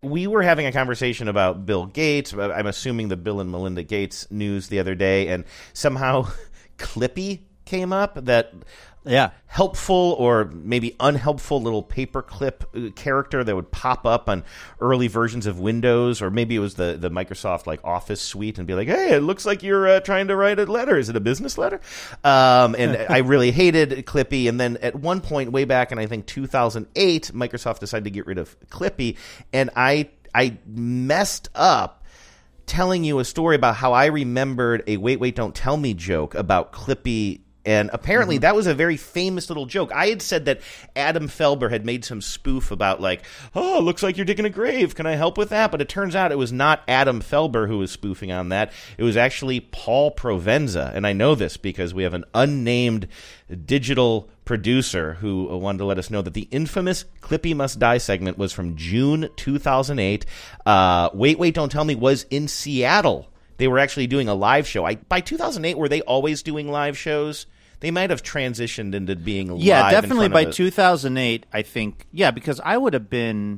we were having a conversation about Bill Gates. I'm assuming the Bill and Melinda Gates news the other day, and somehow Clippy came up, that helpful or maybe unhelpful little paperclip character that would pop up on early versions of Windows, or maybe it was the Microsoft like Office suite, and be like, hey, it looks like you're trying to write a letter. Is it a business letter? And I really hated Clippy. And then at one point way back in, I think, 2008, Microsoft decided to get rid of Clippy, and I messed up telling you a story about how I remembered a Wait, Don't Tell Me joke about Clippy. And apparently that was a very famous little joke. I had said that Adam Felber had made some spoof about like, oh, looks like you're digging a grave. Can I help with that? But it turns out it was not Adam Felber who was spoofing on that. It was actually Paul Provenza. And I know this because we have an unnamed digital producer who wanted to let us know that the infamous Clippy Must Die segment was from June 2008. Wait, Don't Tell Me was in Seattle. They were actually doing a live show. By 2008, were they always doing live shows? They might have transitioned into being live. Yeah, definitely by 2008, I think. Yeah, because I would have been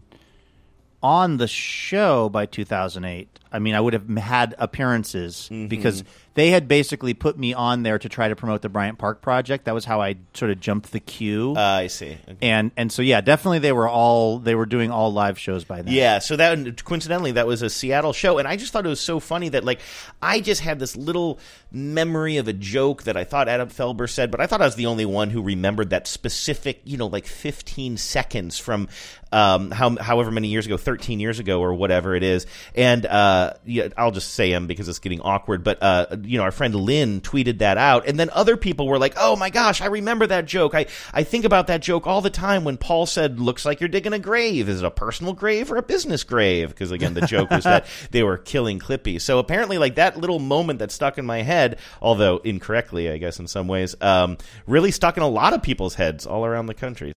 on the show by 2008. I mean, I would have had appearances because they had basically put me on there to try to promote the Bryant Park project. That was how I sort of jumped the queue. I see. Okay. And so yeah, definitely they were doing all live shows by then. Yeah, so that coincidentally that was a Seattle show, and I just thought it was so funny that like I just had this little memory of a joke that I thought Adam Felber said, but I thought I was the only one who remembered that specific, like 15 seconds from however many years ago, 13 years ago or whatever it is. And I'll just say him because it's getting awkward, but our friend Lynn tweeted that out, and then other people were like, oh my gosh, I remember that joke. I think about that joke all the time when Paul said, looks like you're digging a grave. Is it a personal grave or a business grave? Because again, the joke was that they were killing Clippy. So apparently like that little moment that stuck in my head, although incorrectly, I guess in some ways, really stuck in a lot of people's heads all around the country.